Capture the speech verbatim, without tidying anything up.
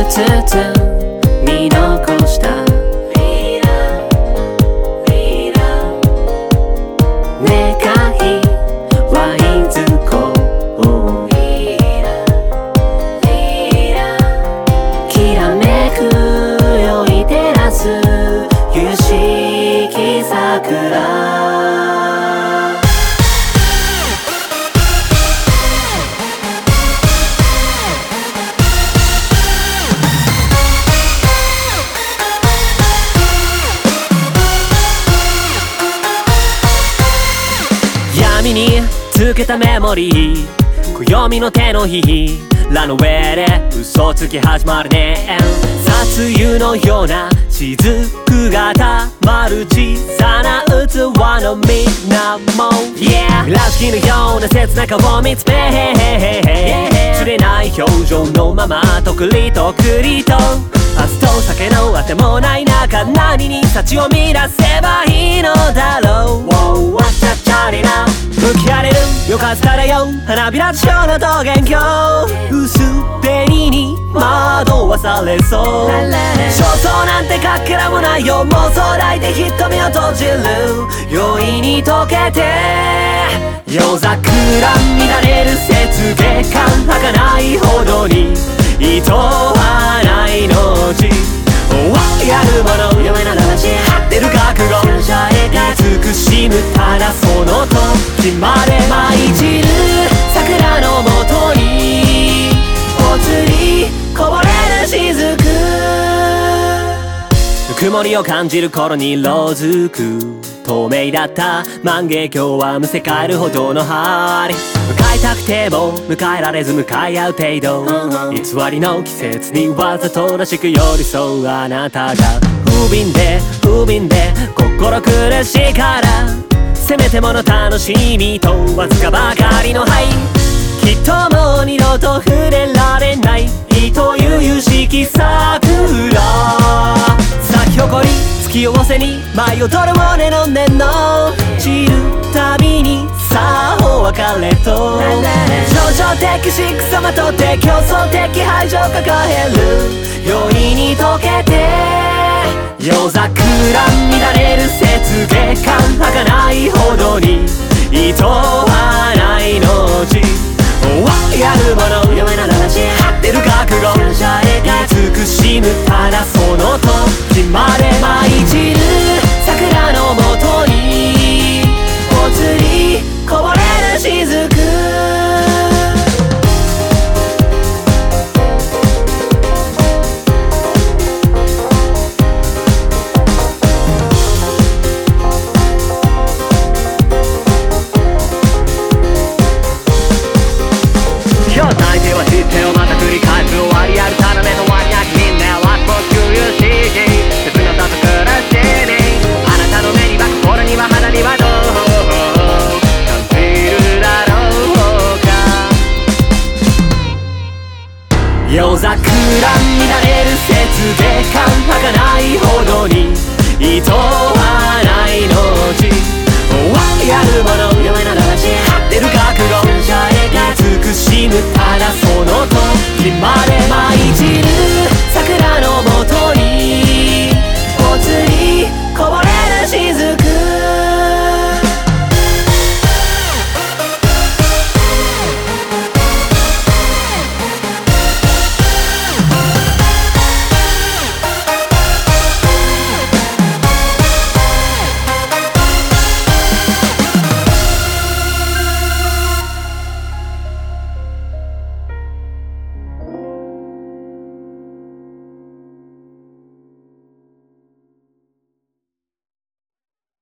つつ見残した願いはいずこきらめくよい照らす有識桜闇につけたメモリー暦の手のひらの上で嘘つき始まるね殺湯のような雫がたまる小さな器のみんなも Yeah ミラー式のような切な顔を見つめ釣れない表情のままとくりとくりと明日と酒のあてもない中何に幸を見出せばいいのだろう Wow わちゃちゃりな向き合れるよかったらよ花びら地表の桃源郷薄紅に惑わされそう焦燥なんてかけらもないよ妄想抱いて瞳を閉じる容易に溶けて夜桜乱れる雪月感儚いほどに糸はない命やるもの夢の話張ってる覚悟慈しむただその時まで舞い散る桜のもとにぽつりこぼれる雫曇りを感じる頃に色づく透明だった万華鏡はむせ返るほどの針迎えたくても迎えられず向かい合う程度偽りの季節にわざとらしく寄り添うあなたが不憫で不憫で心苦しいからせめてもの楽しみとわずかばかりの愛きっともう二度と触れられない糸ゆゆしき桜咲き誇り月を背に舞い踊るモネの根の散るたびにさあお別れと情緒的しくさまとって競争的排除抱える容易に溶けて夜桜乱れる雪月感儚いほどに糸はない命やるもの夢の話張ってる覚悟慈しむただその時まで舞い散る桜のもとにぽつりこぼれる雫夜桜乱れる雪月感儚いほどに糸はない命やるもの夢の話張ってる覚悟慈しむただその時まで